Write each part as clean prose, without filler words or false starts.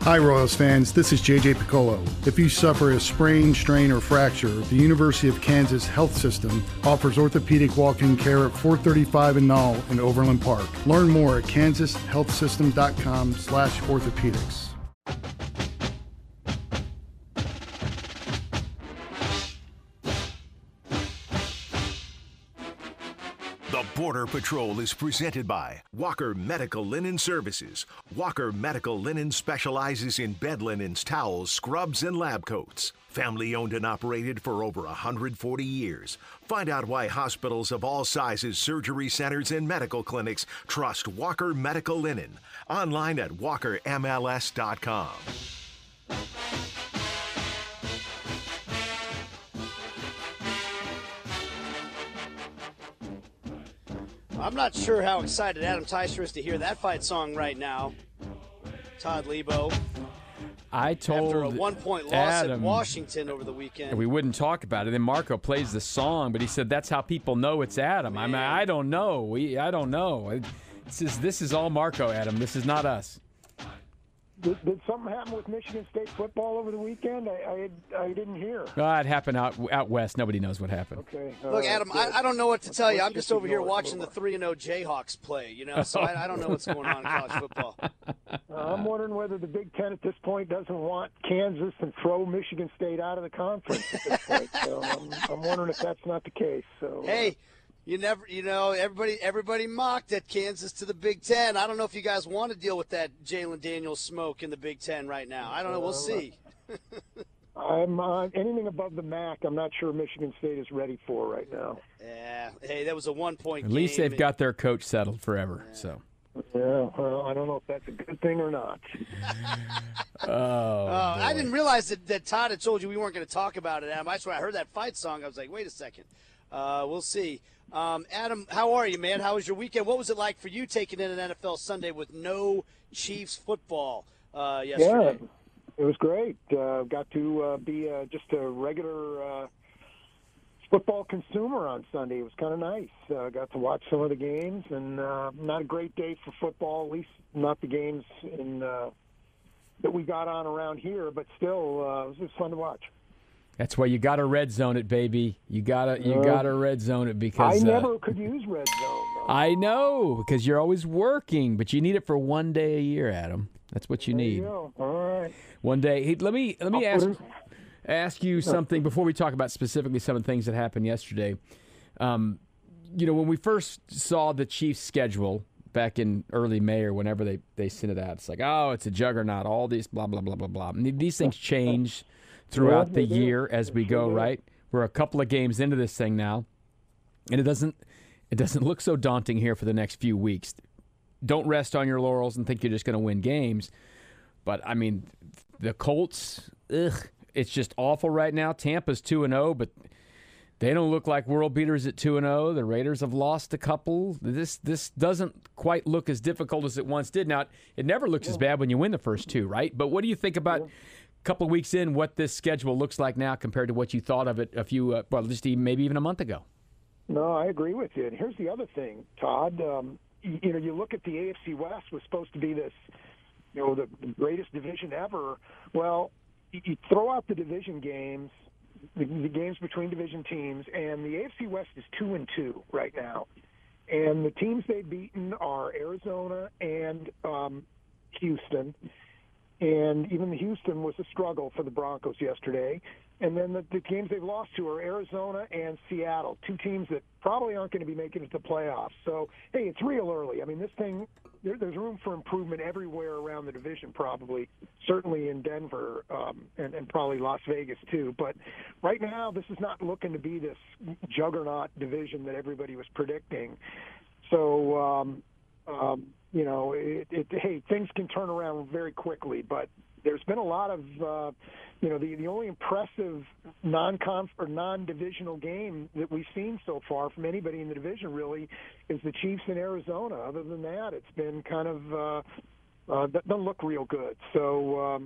Hi, Royals fans. This is JJ Piccolo. If you suffer a sprain, strain, or fracture, the University of Kansas Health System offers orthopedic walk-in care at 435 and Knoll in Overland Park. Learn more at kansashealthsystem.com/orthopedics. The Border Patrol is presented by Walker Medical Linen Services. Walker Medical Linen specializes in bed linens, towels, scrubs, and lab coats. Family owned and operated for over 140 years. Find out why hospitals of all sizes, surgery centers, and medical clinics trust Walker Medical Linen. Online at walkermls.com. I'm not sure how excited Adam Teicher is to hear that fight song right now. Todd Lebo. I told after a 1-point loss at Washington over the weekend. We wouldn't talk about it. Then Marco plays the song, but he said that's how people know it's Adam. Man. I mean, I don't know. I don't know. This is all Marco, Adam. This is not us. Did something happen with Michigan State football over the weekend? I didn't hear. It happened out west. Nobody knows what happened. Okay. Look, Adam, I don't know what to tell you. I'm just over here watching the 3-0 Jayhawks play, so I don't know what's going on in college football. I'm wondering whether the Big Ten at this point doesn't want Kansas and throw Michigan State out of the conference at this point. So I'm wondering if that's not the case. So hey. Everybody mocked at Kansas to the Big Ten. I don't know if you guys want to deal with that Jalen Daniels smoke in the Big Ten right now. I don't know. We'll see. I'm anything above the MAC. I'm not sure Michigan State is ready for right now. Yeah. Hey, that was a 1-point game. At least they've got their coach settled forever. Yeah. So. Yeah. Well, I don't know if that's a good thing or not. I didn't realize that Todd had told you we weren't going to talk about it, Adam. That's when I heard that fight song. I was like, wait a second. We'll see. Adam, how are you, man? How was your weekend? What was it like for you taking in an NFL Sunday with no Chiefs football yesterday? Yeah, it was great. Got to be just a regular football consumer on Sunday. It was kind of nice. Got to watch some of the games, and not a great day for football, at least not the games that we got on around here, but still, it was just fun to watch. That's why you got to red zone it, baby. You gotta red zone it because I never could use red zone. Though. I know because you're always working, but you need it for one day a year, Adam. That's what you need. There you go. All right. One day. Hey, let me ask you something before we talk about specifically some of the things that happened yesterday. When we first saw the Chiefs' schedule back in early May or whenever they sent it out, it's like, oh, it's a juggernaut. All these blah blah blah blah blah. And these things change throughout the year as we go, right? We're a couple of games into this thing now, and it doesn't look so daunting here for the next few weeks. Don't rest on your laurels and think you're just going to win games. But, I mean, the Colts, it's just awful right now. Tampa's 2-0, but they don't look like world beaters at 2-0. The Raiders have lost a couple. This doesn't quite look as difficult as it once did. Now, it never looks as bad when you win the first two, right? But what do you think about couple of weeks in, what this schedule looks like now compared to what you thought of it a few, maybe even a month ago? No, I agree with you. And here's the other thing, Todd. You look at the AFC West was supposed to be this, the greatest division ever. Well, you throw out the division games, the games between division teams, and the AFC West is 2-2 right now. And the teams they've beaten are Arizona and Houston. And even the Houston was a struggle for the Broncos yesterday. And then the games they've lost to are Arizona and Seattle, two teams that probably aren't going to be making it to playoffs. So, hey, it's real early. I mean, this thing, there's room for improvement everywhere around the division probably, certainly in Denver and probably Las Vegas too. But right now, this is not looking to be this juggernaut division that everybody was predicting. So, hey, things can turn around very quickly, but there's been a lot of, the only impressive non-divisional game that we've seen so far from anybody in the division really is the Chiefs in Arizona. Other than that, it's been kind of doesn't look real good. So,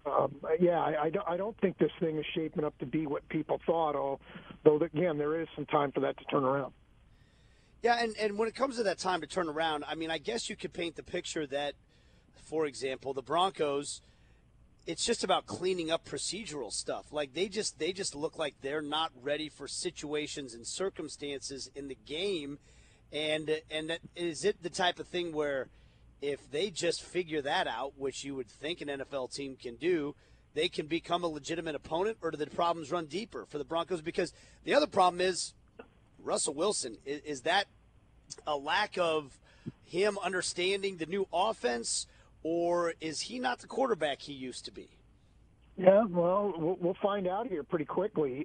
I don't think this thing is shaping up to be what people thought. Though again, there is some time for that to turn around. Yeah, and when it comes to that time to turn around, I mean, I guess you could paint the picture that, for example, the Broncos, it's just about cleaning up procedural stuff. Like they just look like they're not ready for situations and circumstances in the game, and that, is it the type of thing where if they just figure that out, which you would think an NFL team can do, they can become a legitimate opponent, or do the problems run deeper for the Broncos? Because the other problem is Russell Wilson. Is that a lack of him understanding the new offense, or is he not the quarterback he used to be? Yeah, well, we'll find out here pretty quickly.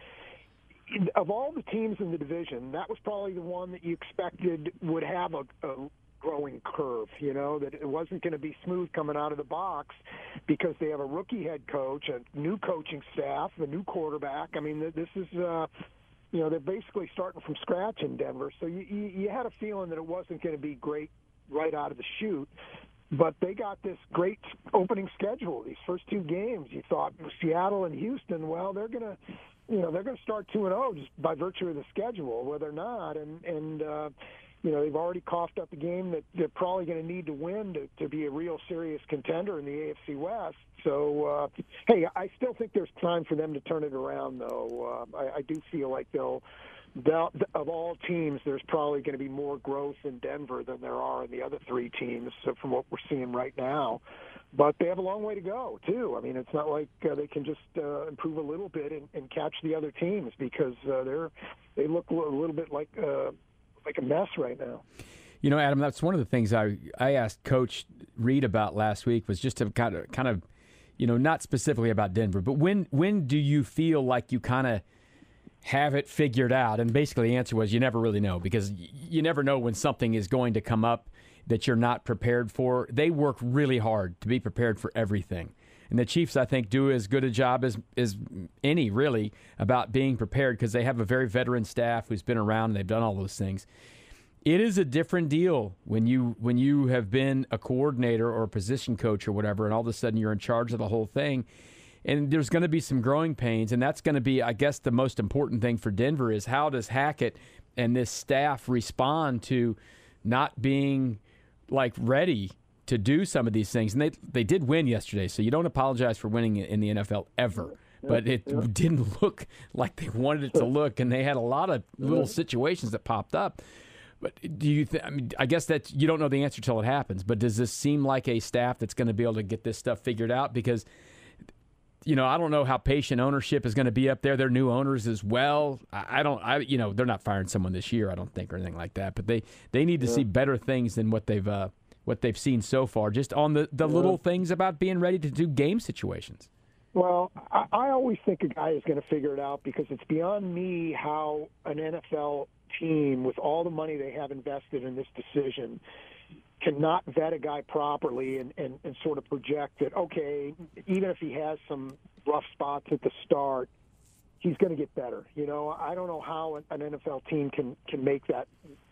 Of all the teams in the division, that was probably the one that you expected would have a growing curve, that it wasn't going to be smooth coming out of the box because they have a rookie head coach, a new coaching staff, a new quarterback. I mean, this is, they're basically starting from scratch in Denver. So you had a feeling that it wasn't going to be great right out of the chute. But they got this great opening schedule. These first two games, you thought Seattle and Houston, well, they're going to start 2-0 just by virtue of the schedule. Well, they're not, and they've already coughed up a game that they're probably going to need to win to be a real serious contender in the AFC West. So, hey, I still think there's time for them to turn it around, though. I do feel like of all teams, there's probably going to be more growth in Denver than there are in the other three teams from what we're seeing right now. But they have a long way to go, too. I mean, it's not like they can just improve a little bit and catch the other teams because they look a little bit like a mess right now. Adam, that's one of the things I asked Coach Reed about last week was just to kind of, not specifically about Denver, but when do you feel like you kind of have it figured out? And basically the answer was you never really know, because you never know when something is going to come up that you're not prepared for. They work really hard to be prepared for everything. And the Chiefs, I think, do as good a job as any, really, about being prepared because they have a very veteran staff who's been around and they've done all those things. It is a different deal when you have been a coordinator or a position coach or whatever, and all of a sudden you're in charge of the whole thing. And there's going to be some growing pains, and that's going to be, I guess, the most important thing for Denver is how does Hackett and this staff respond to not being, ready to do some of these things. And they did win yesterday, so you don't apologize for winning in the NFL ever. But it didn't look like they wanted it to look, and they had a lot of little situations that popped up. But do you I guess that you don't know the answer till it happens, but does this seem like a staff that's going to be able to get this stuff figured out? Because I don't know how patient ownership is going to be up there. They're new owners as well. They're not firing someone this year, I don't think, or anything like that. But they need to see better things than what they've seen so far, just on the little things about being ready to do game situations. Well, I always think a guy is going to figure it out because it's beyond me how an NFL team, with all the money they have invested in this decision, cannot vet a guy properly and sort of project that, okay, even if he has some rough spots at the start, he's going to get better. I don't know how an NFL team can make that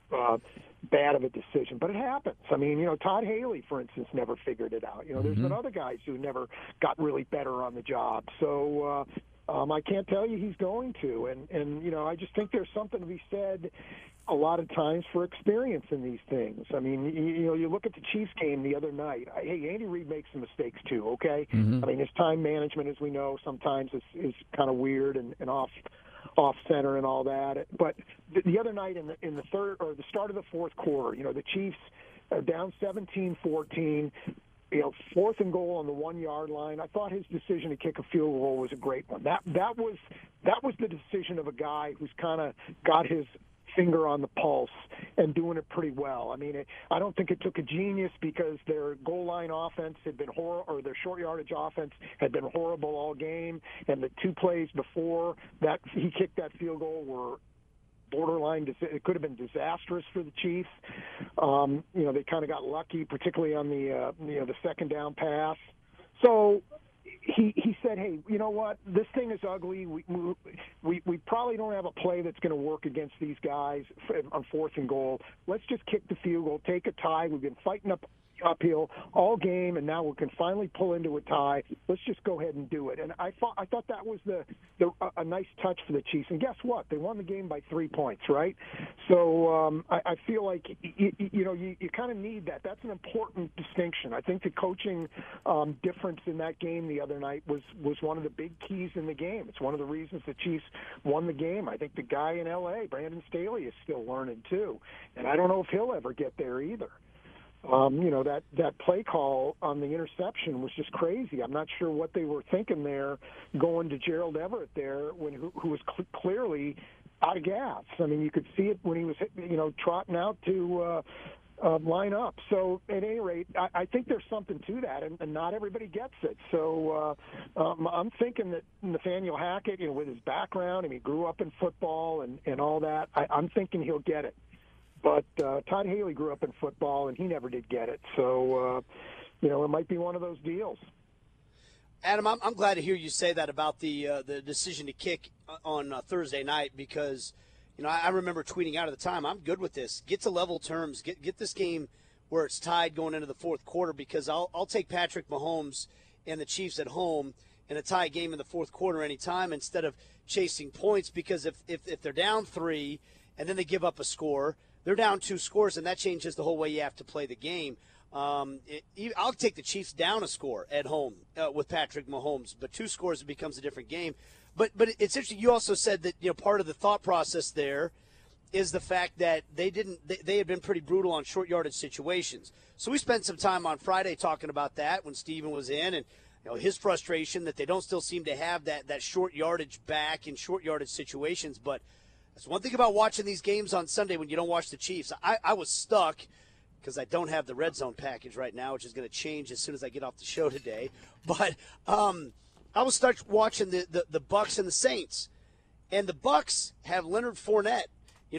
bad of a decision, but it happens. I mean, Todd Haley, for instance, never figured it out. There's been other guys who never got really better on the job. So I can't tell you he's going to. And I just think there's something to be said a lot of times for experience in these things. I mean, you look at the Chiefs game the other night. Hey, Andy Reid makes some mistakes too, okay? Mm-hmm. I mean, his time management, as we know, sometimes is kind of weird and off center and all that. But the other night in the third or the start of the fourth quarter, the Chiefs are down 17-14. 4th and goal on the 1-yard line. I thought his decision to kick a field goal was a great one. That was the decision of a guy who's kind of got his finger on the pulse and doing it pretty well. I mean, I don't think it took a genius because their goal line offense had been horrible, or their short yardage offense had been horrible all game, and the two plays before that he kicked that field goal were borderline. It could have been disastrous for the Chiefs. They kind of got lucky, particularly on the second down pass. So he said, "Hey, you know what? This thing is ugly. We probably don't have a play that's going to work against these guys on 4th and goal. Let's just kick the field goal, take a tie. We've been fighting up uphill all game, and now we can finally pull into a tie. Let's just go ahead and do it. And I thought that was a nice touch for the Chiefs. And guess what? They won the game by 3 points, right? So I feel like you kind of need that. That's an important distinction. I think the coaching difference in that game the other night was one of the big keys in the game. It's one of the reasons the Chiefs won the game. I think the guy in L.A., Brandon Staley, is still learning too, and I don't know if he'll ever get there either. That play call on the interception was just crazy. I'm not sure what they were thinking there, going to Gerald Everett there who was clearly out of gas. I mean, you could see it when he was trotting out to line up. So at any rate, I think there's something to that, and not everybody gets it. So I'm thinking that Nathaniel Hackett, with his background, and he grew up in football and all that, I'm thinking he'll get it. But Todd Haley grew up in football, and he never did get it. So, it might be one of those deals. Adam, I'm glad to hear you say that about the decision to kick on Thursday night because, I remember tweeting out at the time, I'm good with this. Get to level terms. Get this game where it's tied going into the fourth quarter because I'll take Patrick Mahomes and the Chiefs at home in a tie game in the fourth quarter anytime instead of chasing points because if they're down 3 and then they give up a score, they're down 2 scores, and that changes the whole way you have to play the game. I'll take the Chiefs down a score at home with Patrick Mahomes, but 2 scores, it becomes a different game. But it's interesting. You also said that part of the thought process there is the fact that they had been pretty brutal on short yardage situations. So we spent some time on Friday talking about that when Steven was in, and his frustration that they don't still seem to have that short yardage back in short yardage situations, but. That's one thing about watching these games on Sunday when you don't watch the Chiefs. I was stuck because I don't have the Red Zone package right now, which is going to change as soon as I get off the show today. But I was stuck watching the Bucs and the Saints, and the Bucs have Leonard Fournette.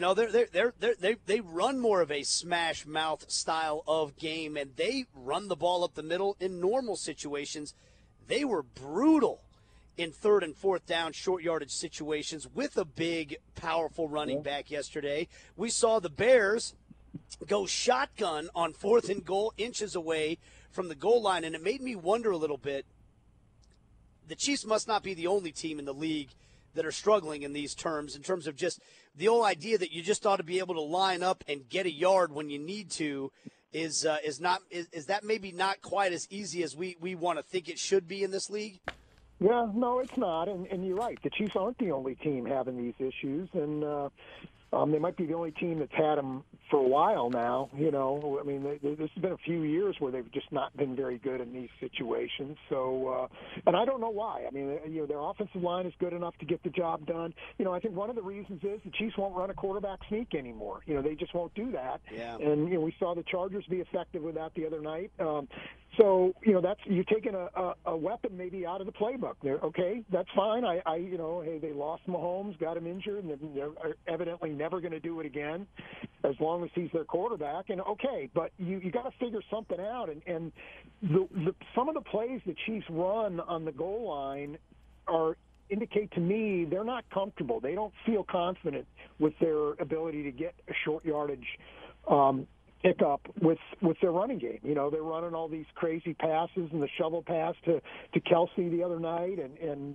They run more of a smash mouth style of game, and they run the ball up the middle in normal situations. They were brutal in third and fourth down short yardage situations with a big, powerful running back yesterday. We saw the Bears go shotgun on 4th and goal, inches away from the goal line, and it made me wonder a little bit. The Chiefs must not be the only team in the league that are struggling in these terms, in terms of just the whole idea that you just ought to be able to line up and get a yard when you need to is that maybe not quite as easy as we want to think it should be in this league? Yeah, no, it's not, and you're right. The Chiefs aren't the only team having these issues, and they might be the only team that's had them for a while now. I mean, there's been a few years where they've just not been very good in these situations. So, and I don't know why. I mean, their offensive line is good enough to get the job done. I think one of the reasons is the Chiefs won't run a quarterback sneak anymore. They just won't do that. Yeah. And we saw the Chargers be effective with that the other night. So, that's you're taking a weapon maybe out of the playbook. Okay, that's fine. Hey, they lost Mahomes, got him injured, and they're evidently never going to do it again as long as he's their quarterback. And okay, but you got to figure something out. And some of the plays the Chiefs run on the goal line indicate to me they're not comfortable. They don't feel confident with their ability to get a short yardage pick up with their running game. They're running all these crazy passes and the shovel pass to Kelsey the other night, and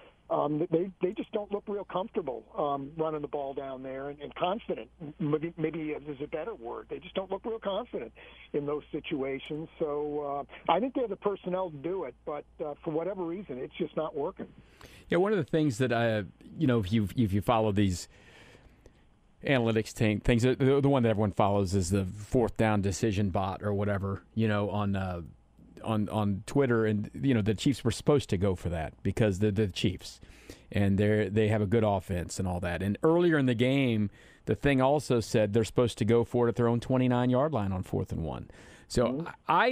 they just don't look real comfortable running the ball down there and confident. Maybe is a better word. They just don't look real confident in those situations. So I think they have the personnel to do it, but for whatever reason, it's just not working. Yeah, one of the things that if you follow these analytics things, the one that everyone follows is the 4th down decision bot or whatever, on Twitter, and the Chiefs were supposed to go for that because they're the Chiefs and they have a good offense and all that. And earlier in the game, the thing also said they're supposed to go for it at their own 29-yard line on 4th and 1. So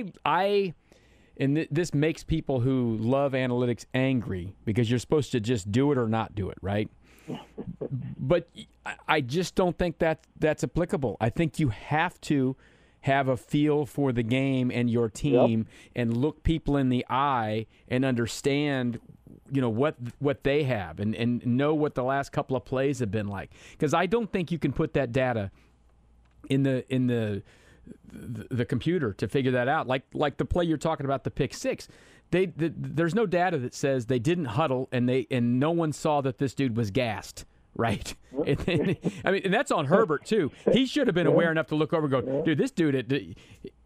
this makes people who love analytics angry because you're supposed to just do it or not do it, right? But I just don't think that's applicable. I think you have to have a feel for the game and your team and look people in the eye and understand, what they have and know what the last couple of plays have been like. Because I don't think you can put that data in the the computer to figure that out. Like the play you're talking about, the pick six. There's no data that says they didn't huddle and no one saw that this dude was gassed. Right. And that's on Herbert too. He should have been aware enough to look over and go, dude, this dude,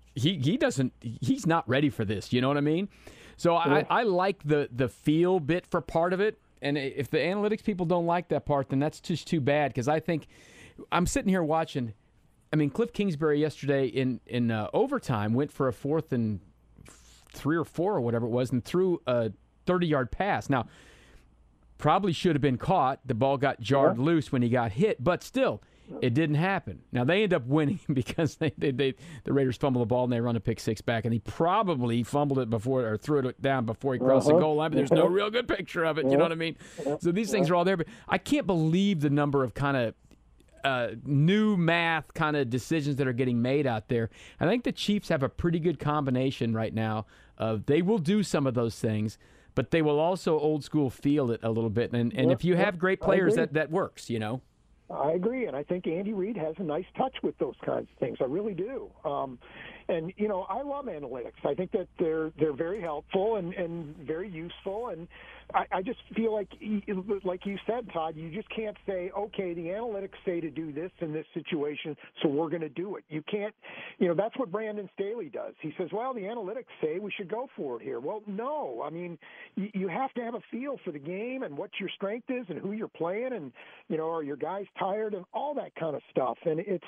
he's not ready for this. You know what I mean? So I like the feel bit for part of it. And if the analytics people don't like that part, then that's just too bad. Because I think I'm sitting here watching. I mean, Cliff Kingsbury yesterday in overtime went for a 4th and 3 or 4 or whatever it was and threw a 30-yard pass. Now, probably should have been caught. The ball got jarred loose when he got hit, but still, it didn't happen. Now, they end up winning because the Raiders fumble the ball and they run a pick six back, and he probably fumbled it before or threw it down before he crossed the goal line, but there's no real good picture of it. You know what I mean? So these things are all there, but I can't believe the number of kind of new math kind of decisions that are getting made out there. I think the Chiefs have a pretty good combination right now of they will do some of those things, but they will also old school feel it a little bit. And if you have great players, that works, you know. I agree, and I think Andy Reid has a nice touch with those kinds of things. I really do. And, you know, I love analytics. I think that they're very helpful and very useful. And I just feel like you said, Todd, you just can't say, okay, the analytics say to do this in this situation, so we're going to do it. You can't, you know, that's what Brandon Staley does. He says, well, the analytics say we should go for it here. Well, no. I mean, you have to have a feel for the game and what your strength is and who you're playing and, you know, are your guys tired and all that kind of stuff. And it's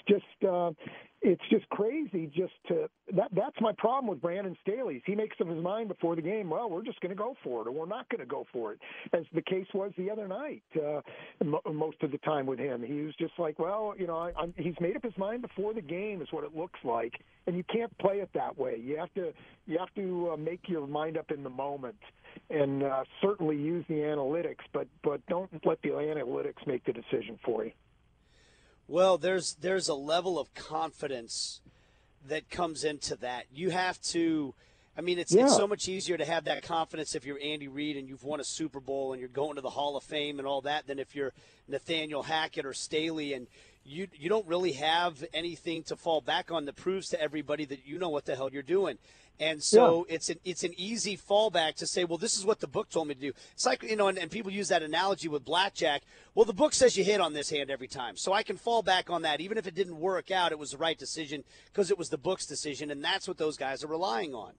just crazy that's my problem with Brandon Staley. He makes up his mind before the game, well, we're just going to go for it or we're not going to go for it, as the case was the other night. Most of the time with him, he was just like, well, you know, he's made up his mind before the game is what it looks like, and you can't play it that way. You have to make your mind up in the moment, and certainly use the analytics, but don't let the analytics make the decision for you. Well, there's a level of confidence that comes into that. You have to – I mean, it's so much easier to have that confidence if you're Andy Reid and you've won a Super Bowl and you're going to the Hall of Fame and all that than if you're Nathaniel Hackett or Staley and you don't really have anything to fall back on that proves to everybody that you know what the hell you're doing. And so it's an easy fallback to say, well, this is what the book told me to do. It's like, you know, and people use that analogy with blackjack. Well, the book says you hit on this hand every time. So I can fall back on that. Even if it didn't work out, it was the right decision because it was the book's decision, and that's what those guys are relying on.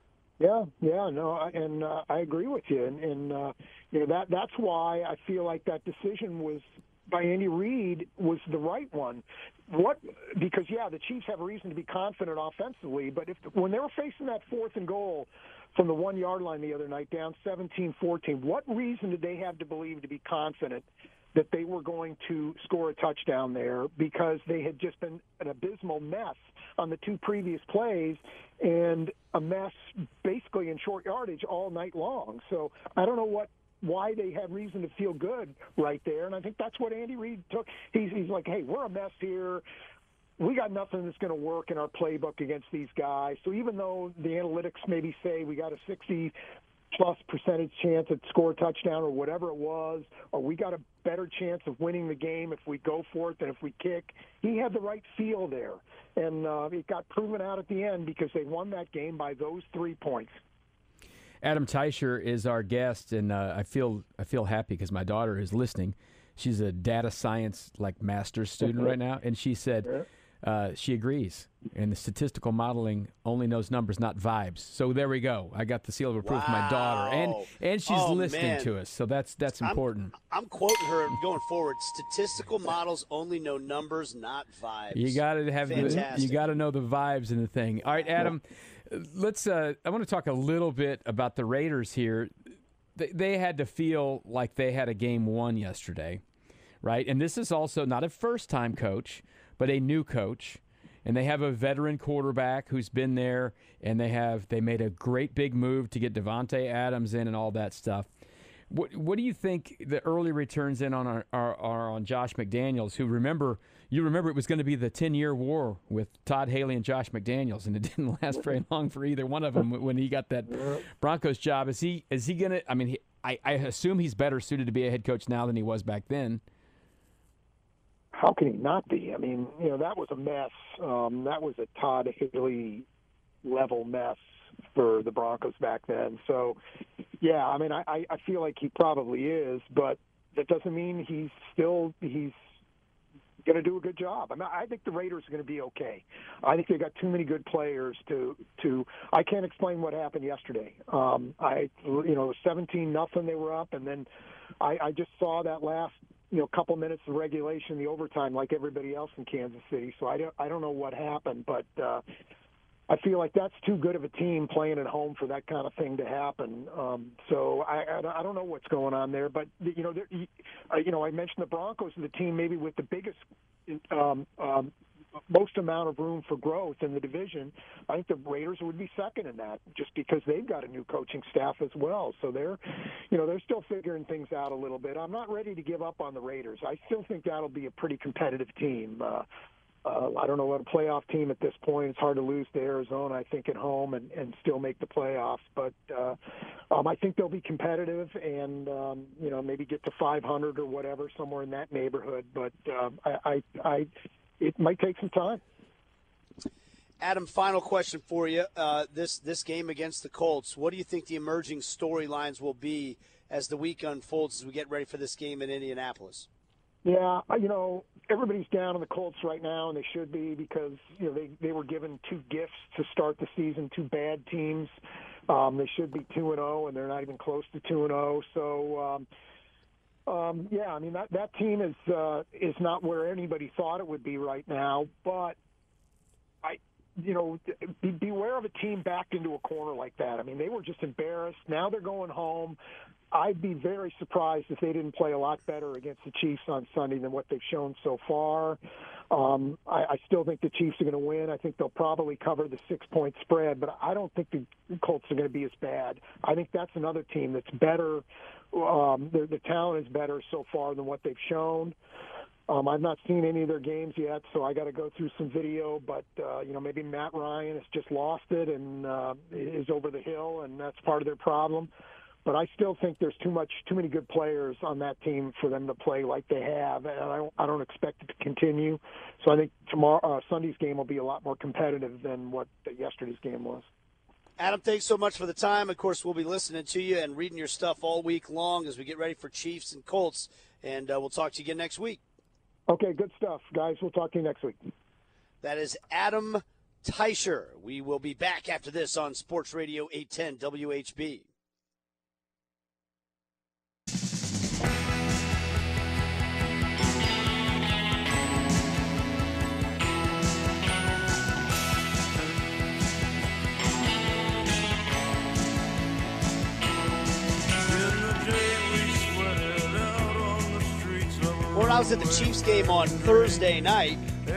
I agree with you. And you know, that's why I feel like that decision was by Andy Reid was the right one. Because the Chiefs have a reason to be confident offensively, but when they were facing that 4th and goal from the 1-yard line the other night, down 17-14, what reason did they have to believe to be confident that they were going to score a touchdown there? Because they had just been an abysmal mess on the 2 previous plays and a mess basically in short yardage all night long. So I don't know why they have reason to feel good right there. And I think that's what Andy Reid took. He's like, hey, we're a mess here. We got nothing that's going to work in our playbook against these guys. So even though the analytics maybe say we got a 60+% chance to score a touchdown or whatever it was, or we got a better chance of winning the game if we go for it than if we kick, he had the right feel there. And it got proven out at the end because they won that game by those 3 points. Adam Teicher is our guest, and I feel happy because my daughter is listening. She's a data science master's student right now, and she said she agrees. And the statistical modeling only knows numbers, not vibes. So there we go. I got the seal of approval from my daughter, and she's listening to us. So that's important. I'm quoting her going forward. Statistical models only know numbers, not vibes. You got to have you got to know the vibes in the thing. All right, Adam. Let's. I want to talk a little bit about the Raiders here. They had to feel like they had a game won yesterday, right? And this is also not a first-time coach, but a new coach, and they have a veteran quarterback who's been there, and they made a great big move to get Davante Adams in and all that stuff. What do you think the early returns in are on Josh McDaniels, who remember it was going to be the 10-year war with Todd Haley and Josh McDaniels, and it didn't last very long for either one of them when he got that Broncos job. Is he going to – I mean, I assume he's better suited to be a head coach now than he was back then. how can he not be? I mean, that was a mess. That was a Todd Haley level mess for the Broncos back then. So, yeah, I mean, I feel like he probably is, but that doesn't mean he's going to do a good job. I mean, I think the Raiders are going to be okay. I think they got too many good players to. I can't explain what happened yesterday. 17-0 they were up, and then I just saw that last couple minutes of regulation, the overtime, like everybody else in Kansas City. So I don't know what happened, but I feel like that's too good of a team playing at home for that kind of thing to happen. So I don't know what's going on there, but I mentioned the Broncos are the team maybe with the biggest, most amount of room for growth in the division. I think the Raiders would be second in that, just because they've got a new coaching staff as well. So they're still figuring things out a little bit. I'm not ready to give up on the Raiders. I still think that'll be a pretty competitive team. I don't know what a playoff team at this point. It's hard to lose to Arizona, I think, at home and still make the playoffs. But I think they'll be competitive and, maybe get to 500 or whatever, somewhere in that neighborhood. But it might take some time. Adam, final question for you. This game against the Colts, what do you think the emerging storylines will be as the week unfolds as we get ready for this game in Indianapolis? Yeah, everybody's down on the Colts right now, and they should be, because they were given two gifts to start the season, two bad teams. They should be 2-0, and they're not even close to 2-0. So, yeah, I mean that team is not where anybody thought it would be right now. But beware of a team backed into a corner like that. I mean, they were just embarrassed. Now they're going home. I'd be very surprised if they didn't play a lot better against the Chiefs on Sunday than what they've shown so far. I still think the Chiefs are going to win. I think they'll probably cover the 6-point spread, but I don't think the Colts are going to be as bad. I think that's another team that's better. The talent is better so far than what they've shown. I've not seen any of their games yet, so I got to go through some video. But maybe Matt Ryan has just lost it and is over the hill, and that's part of their problem. But I still think there's too many good players on that team for them to play like they have, and I don't expect it to continue. So I think Sunday's game will be a lot more competitive than what yesterday's game was. Adam, thanks so much for the time. Of course, we'll be listening to you and reading your stuff all week long as we get ready for Chiefs and Colts, and we'll talk to you again next week. Okay, good stuff, guys. We'll talk to you next week. That is Adam Teicher. We will be back after this on Sports Radio 810 WHB. When I was at the Chiefs game on Thursday night,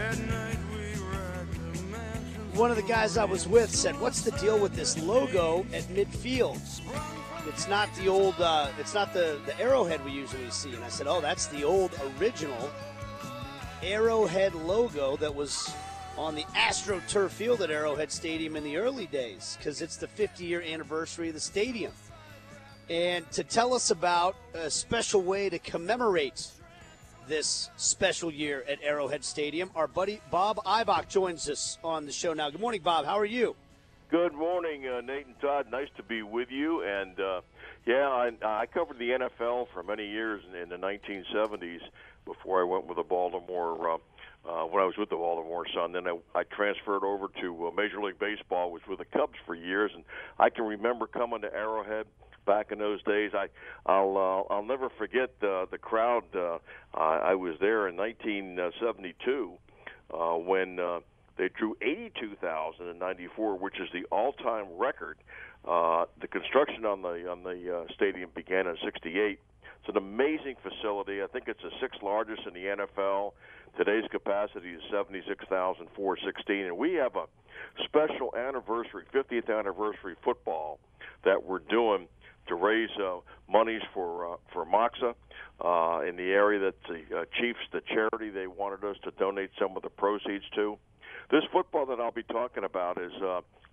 one of the guys I was with said, "What's the deal with this logo at midfield? It's not the old, it's not the Arrowhead we usually see." And I said, "Oh, that's the old original Arrowhead logo that was on the AstroTurf field at Arrowhead Stadium in the early days, because it's the 50-year anniversary of the stadium." And to tell us about a special way to commemorate this special year at Arrowhead Stadium, our buddy Bob Ibach joins us on the show now. Good morning, Bob. How are you? Good morning, Nate and Todd. Nice to be with you. And, I covered the NFL for many years in the 1970s before I went with the Baltimore, when I was with the Baltimore Sun. Then I transferred over to Major League Baseball, was with the Cubs for years. And I can remember coming to Arrowhead back in those days. I'll never forget the crowd. I was there in 1972 when they drew 82,000 in '94, which is the all-time record. The construction on the stadium began in '68. It's an amazing facility. I think it's the sixth largest in the NFL. Today's capacity is 76,416, and we have a special anniversary, 50th anniversary football that we're doing to raise monies for Moxa in the area that the Chiefs, the charity, they wanted us to donate some of the proceeds to. This football that I'll be talking about is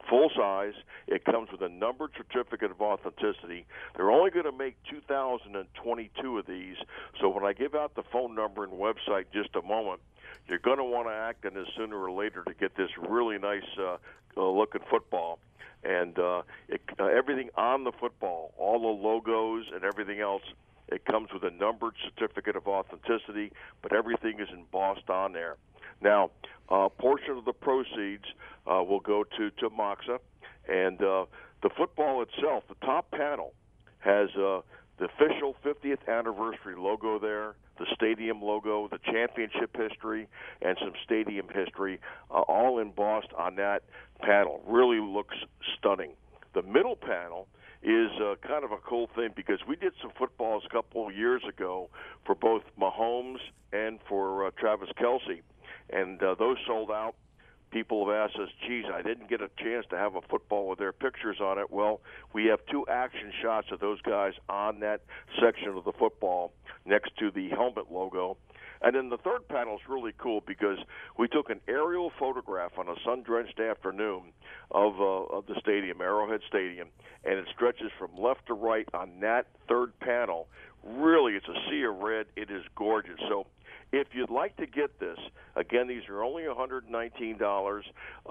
full size. It comes with a numbered certificate of authenticity. They're only going to make 2,022 of these. So when I give out the phone number and website in just a moment, you're going to want to act on this sooner or later to get this really nice looking football. And everything on the football, all the logos and everything else, it comes with a numbered certificate of authenticity, but everything is embossed on there. Now, a portion of the proceeds will go to Moxa, and the football itself, the top panel, has the official 50th anniversary logo there, the stadium logo, the championship history, and some stadium history, all embossed on that panel. Really looks stunning. The middle panel is kind of a cool thing because we did some footballs a couple of years ago for both Mahomes and for Travis Kelce, and those sold out. People have asked us, geez, I didn't get a chance to have a football with their pictures on it. Well, we have 2 action shots of those guys on that section of the football next to the helmet logo. And then the third panel is really cool because we took an aerial photograph on a sun-drenched afternoon of the stadium, Arrowhead Stadium, and it stretches from left to right on that third panel. Really, it's a sea of red. It is gorgeous. So if you'd like to get this, again, these are only $119.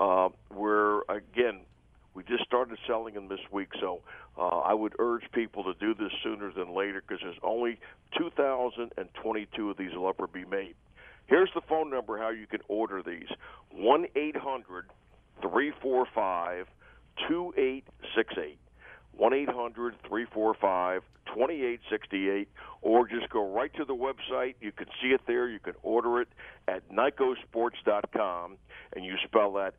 We just started selling them this week, so I would urge people to do this sooner than later because there's only 2,022 of these will ever be made. Here's the phone number how you can order these, 1-800-345-2868. 1-800-345-2868, or just go right to the website. You can see it there. You can order it at NICOsports.com, and you spell that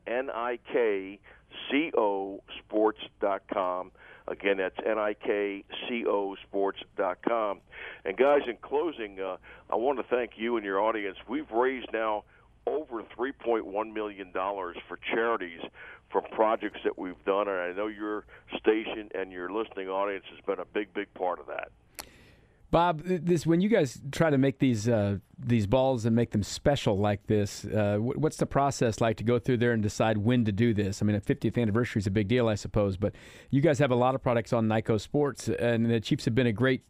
NIKCO Sports.com. Again, that's NIKCO Sports.com. And, guys, in closing, I want to thank you and your audience. We've raised now over $3.1 million for charities from projects that we've done, and I know your station and your listening audience has been a big, big part of that. Bob, when you guys try to make these balls and make them special like this, what's the process like to go through there and decide when to do this? I mean, a 50th anniversary is a big deal, I suppose, but you guys have a lot of products on Nico Sports, and the Chiefs have been a great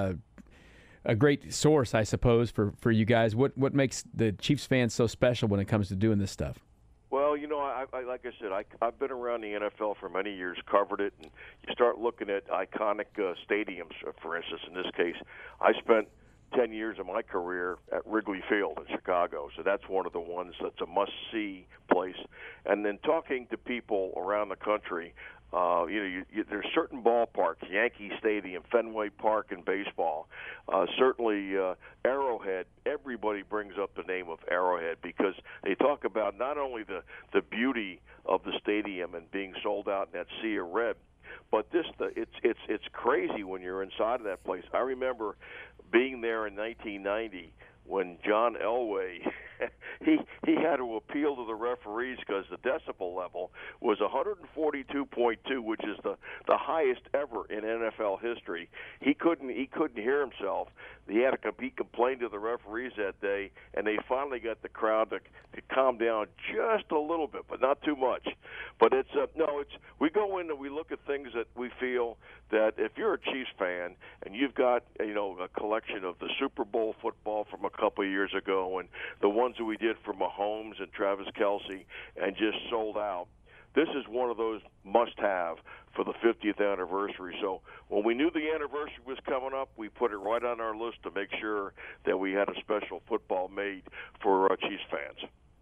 source, I suppose, for you guys. What makes the Chiefs fans so special when it comes to doing this stuff? Well, you know, I like I said, I've been around the NFL for many years, covered it, and you start looking at iconic stadiums, for instance. In this case, I spent 10 years of my career at Wrigley Field in Chicago, so that's one of the ones that's a must-see place. And then talking to people around the country, there's certain ballparks, Yankee Stadium, Fenway Park in baseball, certainly Arrowhead. Everybody brings up the name of Arrowhead because they talk about not only the beauty of the stadium and being sold out in that sea of red, but it's crazy when you're inside of that place. I remember being there in 1990 when John Elway he had to appeal to the referees because the decibel level was 142.2, which is the highest ever in NFL history. He couldn't hear himself. He complained to the referees that day, and they finally got the crowd to calm down just a little bit, but not too much. But we go in and we look at things that we feel that if you're a Chiefs fan and you've got a collection of the Super Bowl football from a couple of years ago and the ones that we did for Mahomes and Travis Kelce and just sold out, this is one of those must-have for the 50th anniversary. So when we knew the anniversary was coming up, we put it right on our list to make sure that we had a special football made for Chiefs fans.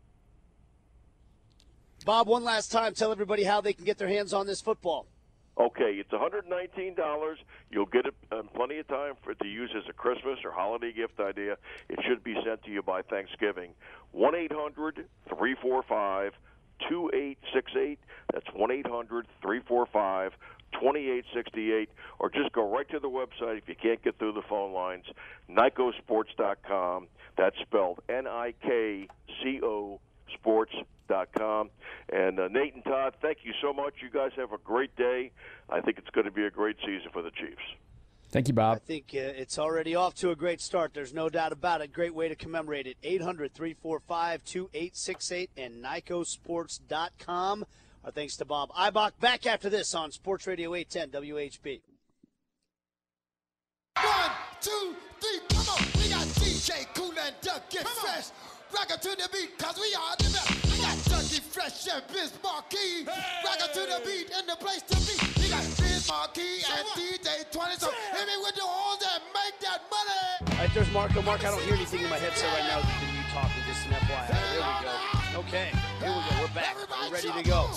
Bob, one last time, tell everybody how they can get their hands on this football. Okay, it's $119. You'll get it in plenty of time for it to use as a Christmas or holiday gift idea. It should be sent to you by Thanksgiving. 1-800-345-2868. That's 1-800-345-2868. Or just go right to the website if you can't get through the phone lines, NICOsports.com. That's spelled NIKCO Sports.com. And Nate and Todd, thank you so much. You guys have a great day. I think it's going to be a great season for the Chiefs. Thank you, Bob. I think it's already off to a great start. There's no doubt about it. Great way to commemorate it. 800-345-2868 and NICOsports.com. Our thanks to Bob Ibach. Back after this on Sports Radio 810 WHB. 1, 2, 3, come on. We got DJ Kool and Doug Get Fresh. Rock it to the beat, cause we are the best. We got Dougie Fresh and Biz Marquee. Rock it to the beat and the place to be. We got Biz Marquee and DJ 20. So hit me with the horns and make that money. All right, there's Marco. Mark, I don't hear anything in my headset right now than you talking, just an FYI. There we go. Okay, here we go. We're back. We're ready to go.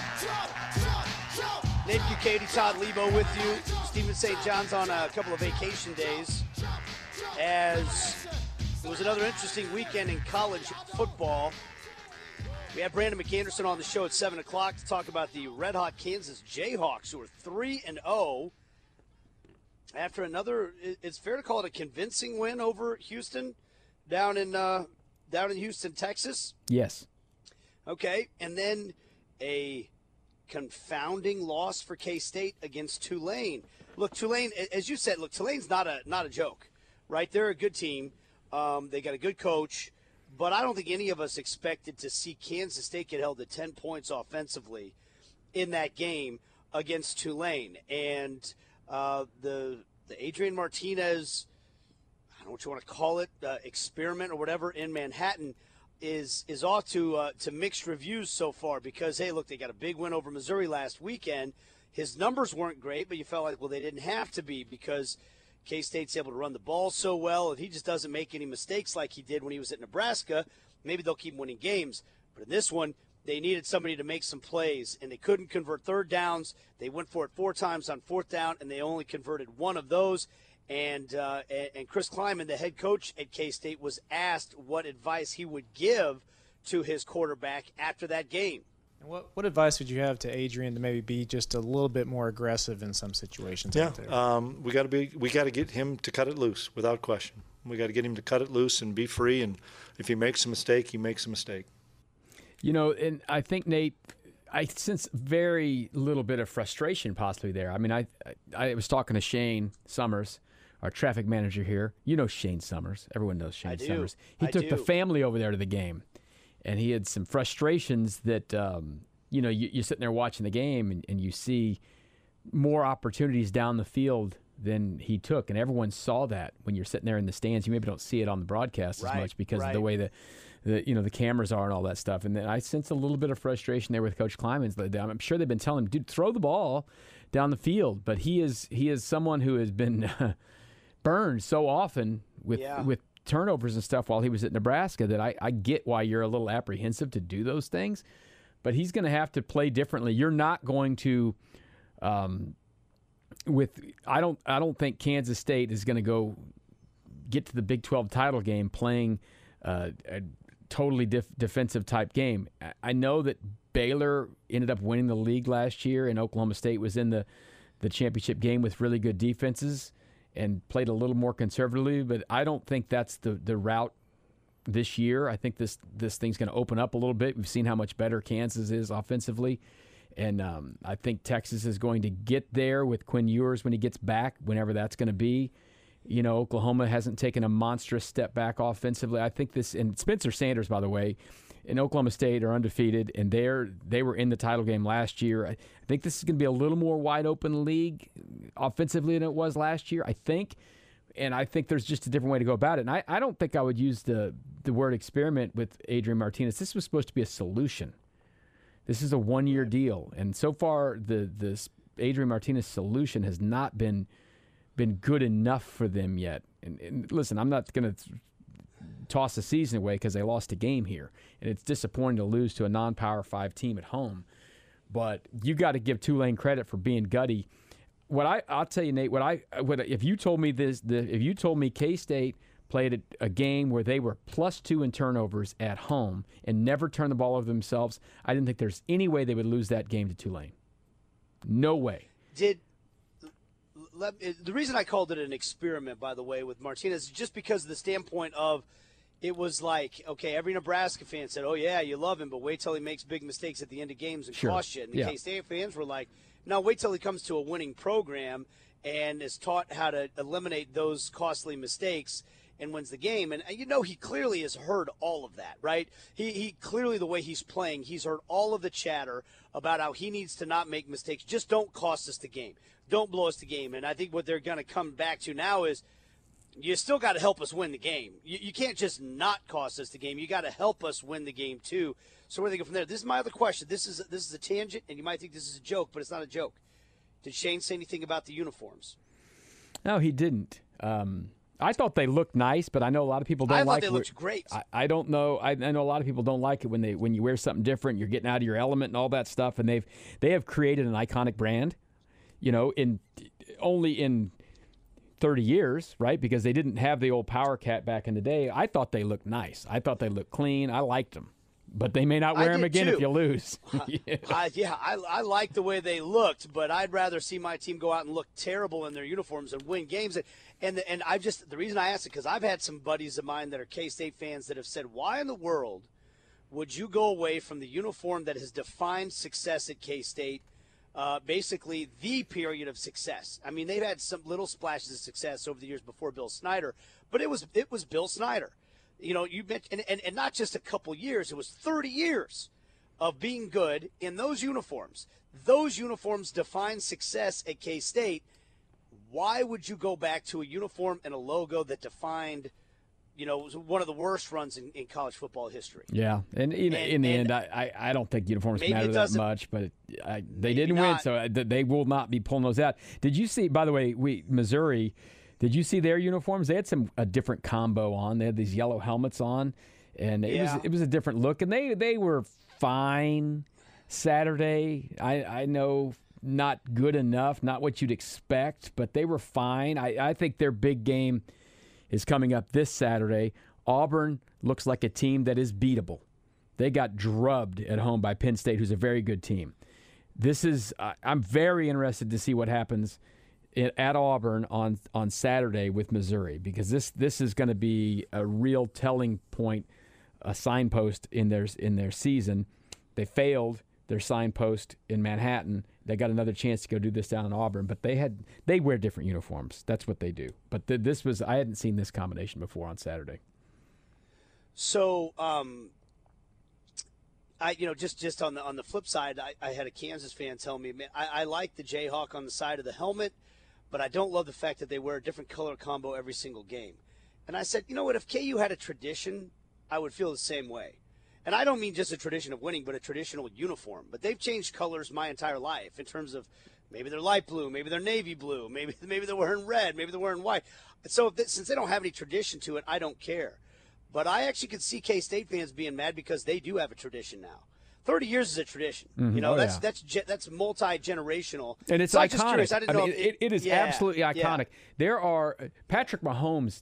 Nate Bukaty, Todd Lebo with you. Stephen St. John's on a couple of vacation days, as it was another interesting weekend in college football. We had Brandon McAnderson on the show at 7 o'clock to talk about the red-hot Kansas Jayhawks, who are 3-0 after another, it's fair to call it a convincing win over Houston down in Houston, Texas. Yes. Okay, and then a confounding loss for K-State against Tulane. Look, Tulane, as you said, Tulane's not a joke, right? They're a good team. They got a good coach, but I don't think any of us expected to see Kansas State get held to 10 points offensively in that game against Tulane. And the Adrian Martinez, I don't know what you want to call it, experiment or whatever in Manhattan is off to mixed reviews so far because, hey, look, they got a big win over Missouri last weekend. His numbers weren't great, but you felt like, well, they didn't have to be because K-State's able to run the ball so well. If he just doesn't make any mistakes like he did when he was at Nebraska, maybe they'll keep winning games. But in this one, they needed somebody to make some plays, and they couldn't convert third downs. They went for it 4 times on fourth down, and they only converted 1 of those. And Chris Kleiman, the head coach at K-State, was asked what advice he would give to his quarterback after that game. And what advice would you have to Adrian to maybe be just a little bit more aggressive in some situations? Yeah, out there? we got to get him to cut it loose without question. We got to get him to cut it loose and be free. And if he makes a mistake, he makes a mistake. You know, and I think, Nate, I sense very little bit of frustration possibly there. I mean, I was talking to Shane Summers, our traffic manager here. You know Shane Summers. Everyone knows Shane Summers. He took the family over there to the game, and he had some frustrations that, you're sitting there watching the game, and you see more opportunities down the field than he took, and everyone saw that when you're sitting there in the stands. You maybe don't see it on the broadcast as much because of the way the cameras are and all that stuff. And then I sense a little bit of frustration there with Coach Kleiman. I'm sure they've been telling him, dude, throw the ball down the field. But he is someone who has been burned so often with turnovers and stuff while he was at Nebraska that I get why you're a little apprehensive to do those things. But he's going to have to play differently. You're not going to I don't think Kansas State is going to go get to the Big 12 title game playing a totally defensive type game. I know that Baylor ended up winning the league last year, and Oklahoma State was in the championship game with really good defenses and played a little more conservatively, but I don't think that's the route this year. I think this thing's going to open up a little bit. We've seen how much better Kansas is offensively, and I think Texas is going to get there with Quinn Ewers when he gets back, whenever that's going to be. You know, Oklahoma hasn't taken a monstrous step back offensively. I think this, and Spencer Sanders, by the way, in Oklahoma State are undefeated, and they were in the title game last year. I think this is going to be a little more wide open league offensively than it was last year, I think. And I think there's just a different way to go about it. And I don't think I would use the word experiment with Adrian Martinez. This was supposed to be a solution. This is a one-year deal. And so far, the Adrian Martinez solution has not been good enough for them yet. And listen, I'm not going to toss the season away because they lost a game here. And it's disappointing to lose to a non-Power 5 team at home. But you got to give Tulane credit for being gutty. I'll tell you, Nate, if you told me if you told me K-State played a game where they were +2 in turnovers at home and never turned the ball over themselves, I didn't think there's any way they would lose that game to Tulane. No way. The reason I called it an experiment, by the way, with Martinez is just because of the standpoint of it was like, okay, every Nebraska fan said, oh, yeah, you love him, but wait till he makes big mistakes at the end of games and cost you. And the K-State fans were like, no, wait till he comes to a winning program and is taught how to eliminate those costly mistakes and wins the game. And he clearly has heard all of that, right? He clearly, the way he's playing, he's heard all of the chatter about how he needs to not make mistakes. Just don't cost us the game. Don't blow us the game. And I think what they're going to come back to now is you still got to help us win the game. You can't just not cost us the game. You got to help us win the game too. So where they go from there? This is my other question. This is a tangent, and you might think this is a joke, but it's not a joke. Did Shane say anything about the uniforms? No, he didn't. I thought they looked nice, but I know a lot of people don't like. I thought they looked great. I don't know. I know a lot of people don't like it when you wear something different. You're getting out of your element and all that stuff. And they have created an iconic brand, only in 30 years, right? Because they didn't have the old Power Cat back in the day. I thought they looked nice. I thought they looked clean. I liked them. But they may not wear them again if you lose. I like the way they looked, but I'd rather see my team go out and look terrible in their uniforms and win games. And the reason I asked it, because I've had some buddies of mine that are K-State fans that have said, why in the world would you go away from the uniform that has defined success at K-State, basically the period of success? I mean, they've had some little splashes of success over the years before Bill Snyder, but it was Bill Snyder. You mentioned, and not just a couple years, it was 30 years of being good in those uniforms. Those uniforms define success at K-State. Why would you go back to a uniform and a logo that defined, one of the worst runs in college football history? Yeah, and in the end, I don't think uniforms matter that much, but they didn't win, so they will not be pulling those out. Did you see, by the way, Missouri, did you see their uniforms? They had a different combo on. They had these yellow helmets on, and it was a different look, and they were fine Saturday. I know not good enough, not what you'd expect, but they were fine. I think their big game is coming up this Saturday. Auburn looks like a team that is beatable. They got drubbed at home by Penn State, who's a very good team. I'm very interested to see what happens at Auburn on Saturday with Missouri, because this is going to be a real telling point, a signpost in their season. They failed their signpost in Manhattan. They got another chance to go do this down in Auburn, but they wear different uniforms. That's what they do. But I hadn't seen this combination before on Saturday. So, just on the flip side, I had a Kansas fan tell me, man, I like the Jayhawk on the side of the helmet, but I don't love the fact that they wear a different color combo every single game. And I said, you know what, if KU had a tradition, I would feel the same way. And I don't mean just a tradition of winning, but a traditional uniform. But they've changed colors my entire life in terms of maybe they're light blue, maybe they're navy blue, maybe they're wearing red, maybe they're wearing white. So since they don't have any tradition to it, I don't care. But I actually could see K-State fans being mad because they do have a tradition now. 30 years is a tradition. Mm-hmm. That's multi-generational. And it's so iconic. It is absolutely iconic. Yeah. There are Patrick Mahomes.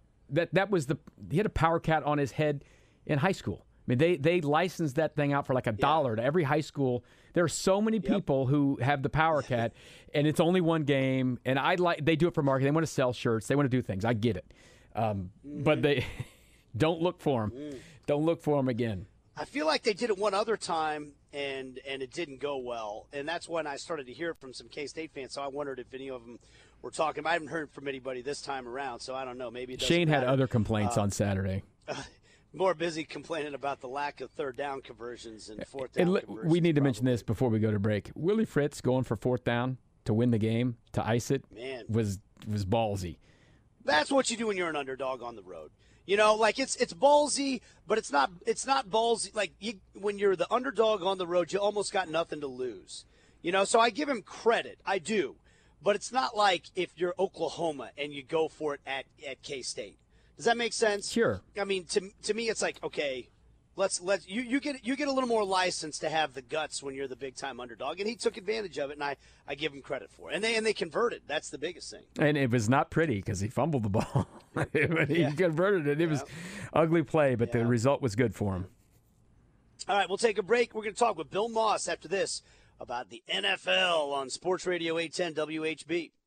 He had a Power Cat on his head in high school. I mean, they licensed that thing out for like $1 to every high school. There are so many people who have the Power Cat, and it's only one game. And they do it for marketing. They want to sell shirts. They want to do things. I get it, but they don't look for them. Don't look for them again. I feel like they did it one other time, and it didn't go well. And that's when I started to hear it from some K-State fans. So I wondered if any of them were talking. I haven't heard from anybody this time around, so I don't know. Maybe it doesn't Shane had matter. other complaints on Saturday. More busy complaining about the lack of third down conversions and fourth down conversions. We need to mention this before we go to break. Willie Fritz going for fourth down to win the game, to ice it, was ballsy. That's what you do when you're an underdog on the road. It's ballsy, but it's not ballsy. Like when you're the underdog on the road, you almost got nothing to lose. So I give him credit. I do. But it's not like if you're Oklahoma and you go for it at K-State. Does that make sense? Sure. I mean, to me, it's like, okay, you get a little more license to have the guts when you're the big time underdog, and he took advantage of it, and I give him credit for it. And they converted. That's the biggest thing. And it was not pretty because he fumbled the ball. He converted it. It was ugly play, but the result was good for him. All right, we'll take a break. We're going to talk with Bill Moss after this about the NFL on Sports Radio 810 WHB.